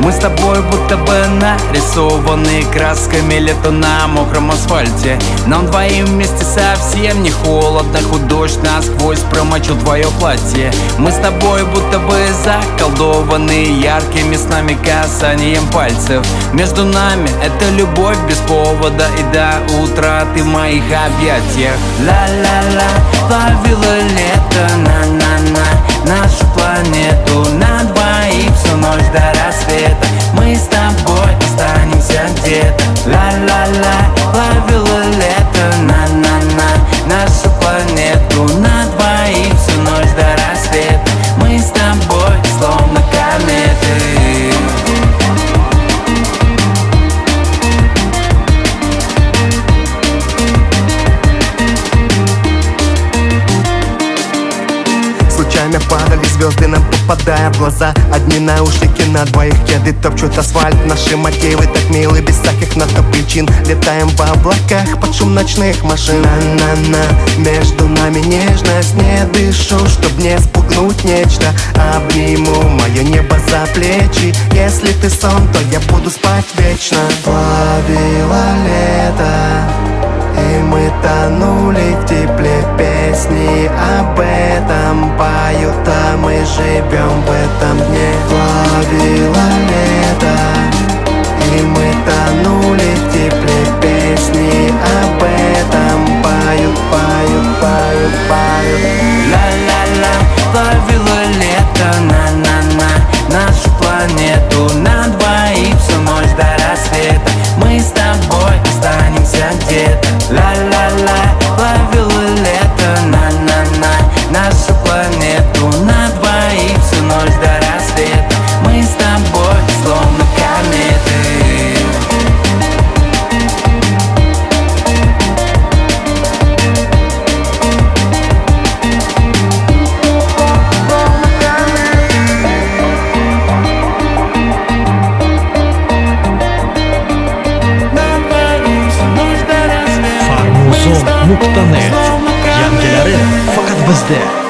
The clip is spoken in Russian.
Мы с тобой будто бы нарисованы красками лето на мокром асфальте. Нам двоим вместе совсем не холодно, хоть дождь насквозь промочил твое платье. Мы с тобой будто бы заколдованы яркими с нами касанием пальцев. Между нами это любовь без повода, и до утра ты в моих объятиях. Ла-ла-ла, ловила лето, на-на-на, нашу планету на двоих всю ночь до рассвета. Мы с тобой останемся где-то. Ла-ла-ла, ловила лето, на-на-на, нашу планету на двоих всю ночь до рассвета. Мы с тобой словно кометы. Случайно падали звезды, нам попадая в глаза. Одни наушники на двоих, кеды топчут асфальт. Наши мотивы так милы, без всяких на то причин. Летаем в облаках под шум ночных машин. На-на-на, между нами нежность. Не дышу, чтоб не спугнуть нечто. Обниму мое небо за плечи. Если ты сон, то я буду спать вечно. Ловила лето, и мы тонули в тепле. Песни об этом поют, а мы живем в этом дне. Ловила лето, и мы тонули в тепле. Песни об этом поют, поют, поют, поют. Ла-ла-ла, ловила лето, на-на-на, нашу планету на двоих всю ночь до рассвета. Мы с тобой останемся где-то. Ла-ла-ла, ловила лето, на-на-на, нашу планету на двоих всю ночь до рассвета. Мы с тобой словно кометы. Farmuzon.net Yangiları faqat bizda.